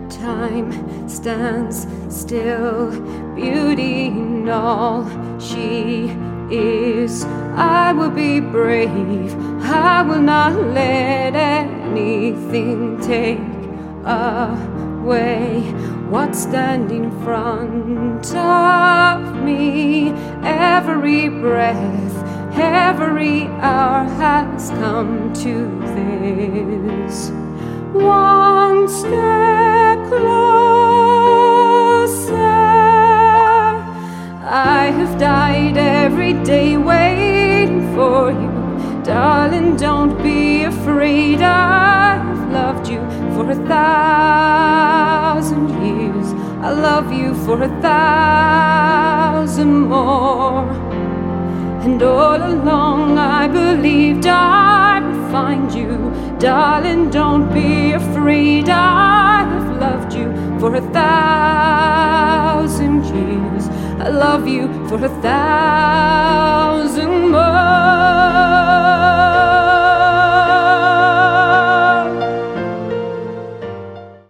Time stands still, beauty in all she is. I will be brave, I will not let anything take away what's standing in front of me. Every breath, every hour has come to this. One step closer. I have died every day waiting for you. Darling, don't be afraid. I've loved you for 1,000 years. I love you for 1,000 more. And all along I believed I would find you. Darling, don't be afraid. I have loved you for 1,000 years. I love you for 1,000 more.